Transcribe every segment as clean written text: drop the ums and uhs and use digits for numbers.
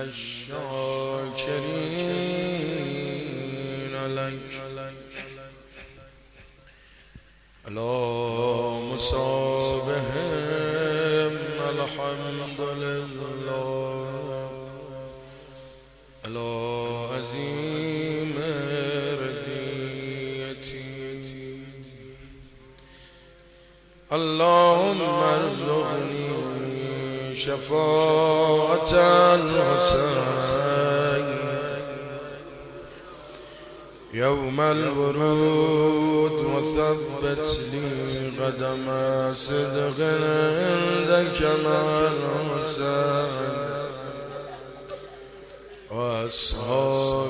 الشاكرين لك على مصابهم الحمد لله على عظيم رضيتي اللهم ارزقني شفاعة الحسين يوم الورود وثبت لي قدم صدق عندك مع الحسين وأصحاب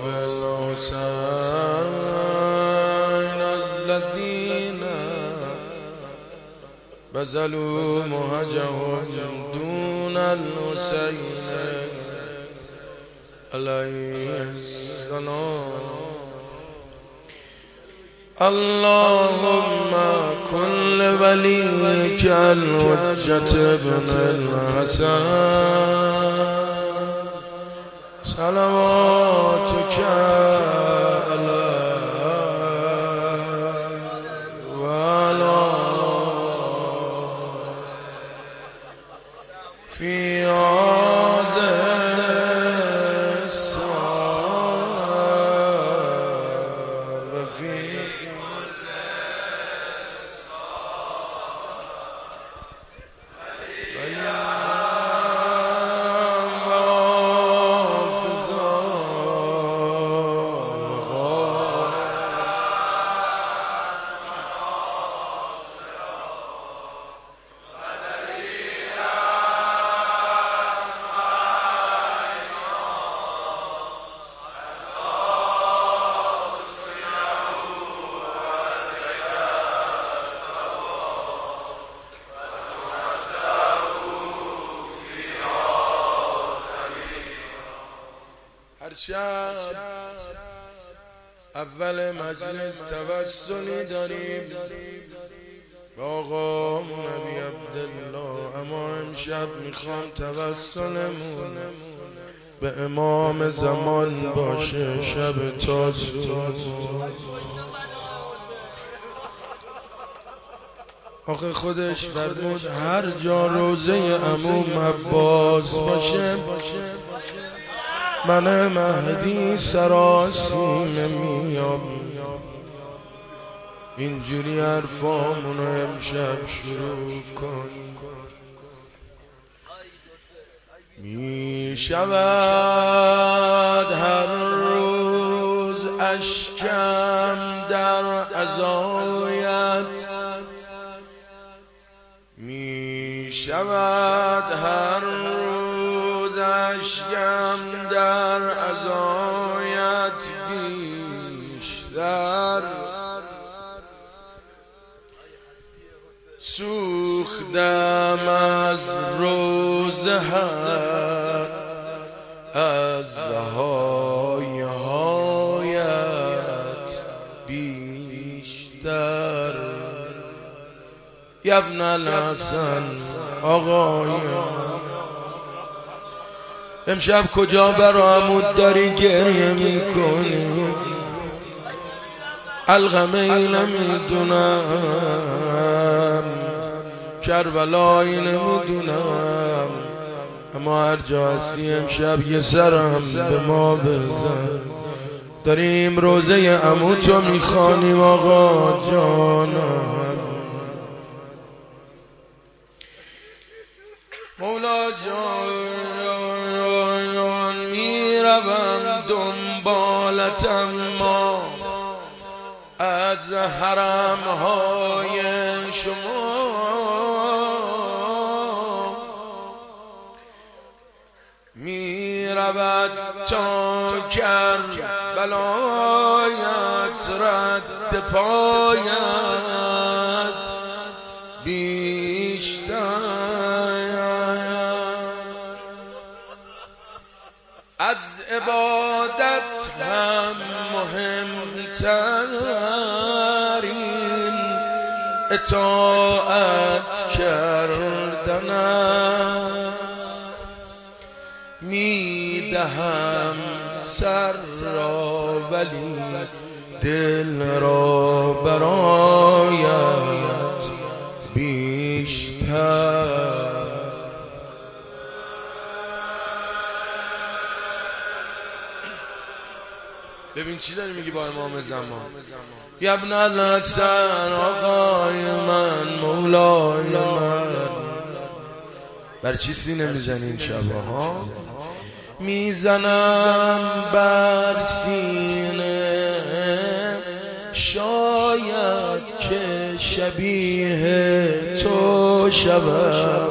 الحسين الذين بذلوا مهجهم دون الحسين عليه السلام اللهم كن لوليك الحجة بن الحسن صلواتك عليه وعلى في هذا الساعة وفي شب اول مجلس توسلی داریم با آقا نبی عبدالله، اما امشب میخوام توسلمون به امام زمان باشه شب تاسوع. آخه خودش فرمود هر جا روزه عموم عباس باشه من مهدی سراسیمه میام. اینجوری حرفامونو امشب شروع کن. می شود هر روز اشکم در عزایت، می شود هر روز اشکم در عزایت بیشتر، سوختم از روز حق از های هایت بیشتر. ابن الحسن آقای امشب کجا برامون داری گریه میکنی؟ القمه نمیدونم، کربلایی نمیدونم، اما هر جا هستی امشب یه سرم به ما بزن. داریم روزه عموتو میخوانیم آقا جانم. مولا جان میروم دنبالت، اما از حرم های شما میرود تا کربلایت رد پایت بیشتر. از عبادت هم مهمترین اطاعت کردن است. میدانم دهم سر را ولی دل را برایت بیشتر. ببین چی داری میگی با امام زمان. یا ابن الحسن آقای من مولای من، بر چی سینه میزنی این شبه ها؟ میزنم بر سینه شاید که شبیه تو شبم،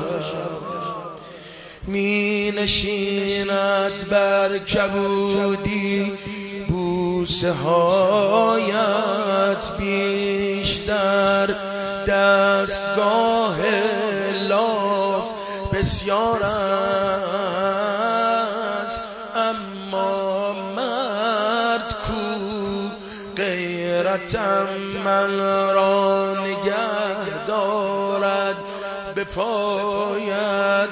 می نشیند بر کبودی بوسه هایت، بیشتر دستگاه لاف بسیار است، اما مرد کو غیرتم من را نگه دارد به پایت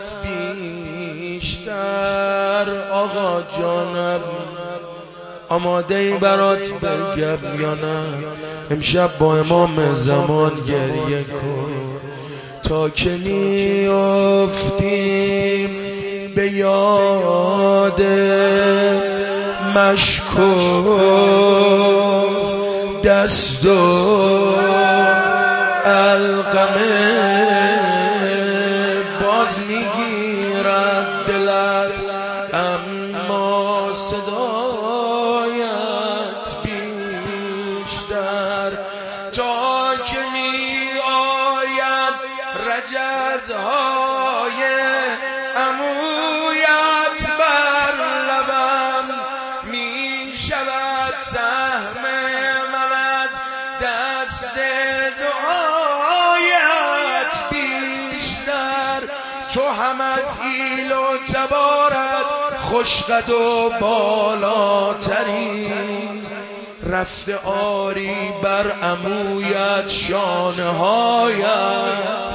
بیشتر. آقا جانم آماده ای برات بگم یا نه؟ امشب با امام زمان گریه کن تا که میافتیم به یاد مشکو دست و علقمه، باز میگیرد دلت اما صدایت بیشتر، تا که می آید رجزهای عمویت بر لبم، می شود سهم من از دست دعایت بیشتر. تو هم از ایل و تبارت خوشقد و بالاتری، رفته آری بر عمویت شانه هایت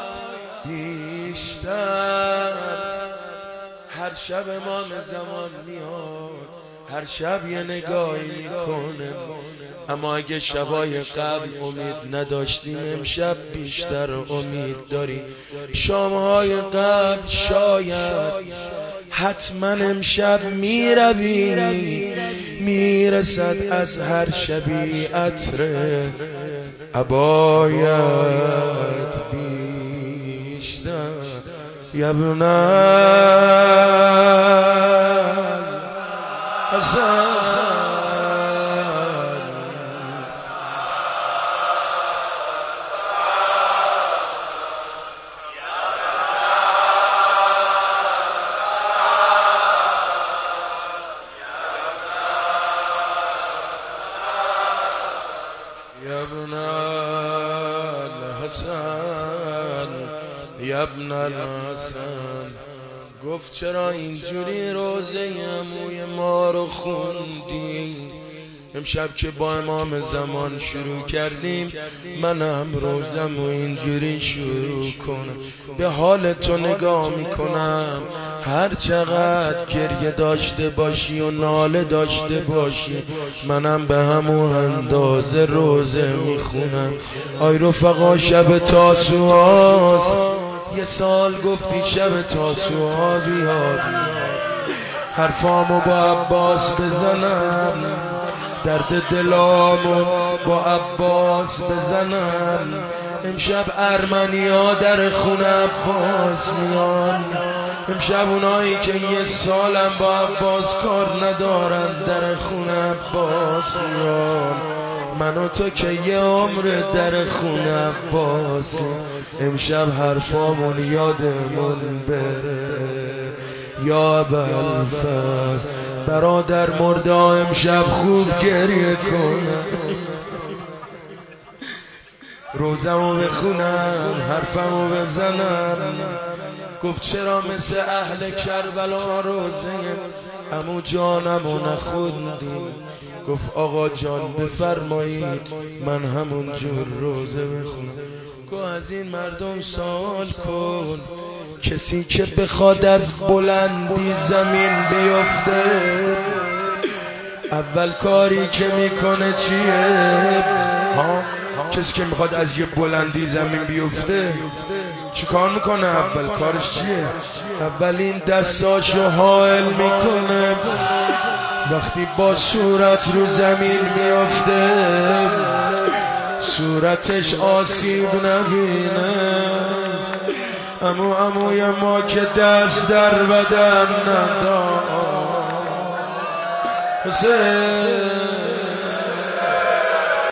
بیشتر. هر شب امام زمان میاد، هر شب یه نگاهی میکنه، اما اگه شبای قبل امید نداشتیم امشب بیشتر امید داریم. شامهای قبل شاید حتما امشب میروی، میرسد از هر شبی عطر عبایت بیشتر. یا ابن الحسن یا ابن الحسن یا ابن الحسن. گفت چرا اینجوری روزه عموی ما رو خوندی؟ امشب که با امام زمان شروع کردیم منم روزم و اینجوری شروع کنم. به حال تو نگاه میکنم، هر چقدر گریه داشته باشی و ناله داشته باشی منم به همون اندازه روزه میخونم. آی رفقا شب تاسوعاست، یه سال گفتی شب تاسوعا بیاد، حرفامو با عباس بزنم، درد دلامو با عباس بزنم. امشب ارمنیا در خونه عباس میان، امشب اونایی که یه سالم با عباس کار ندارن در خونه عباس میان. من و تو که یه عمر در خونه عباس، امشب حرفامون یادمون بره. یا ابوالفضل برادر مرده امشب خوب گریه کنم، روزمو بخونم، حرفمو بزنم. گفت چرا مثل اهل کربلا روزه عمو جانمو نخوندی؟ گفت آقا جان بفرمایید من همون جور روزه بخونم. گفت از این مردم سوال کن کسی که بخواد از بلندی زمین بیفته اول کاری که میکنه چیه؟ کسی که میخواد از یه بلندی زمین بیفته چی کار میکنه؟ اول کارش چیه؟ اولین دستاشو حائل میکنه، وقتی با صورت رو زمین میفته صورتش آسیب نبینه. عموی ما که دست در بدن ندار حسین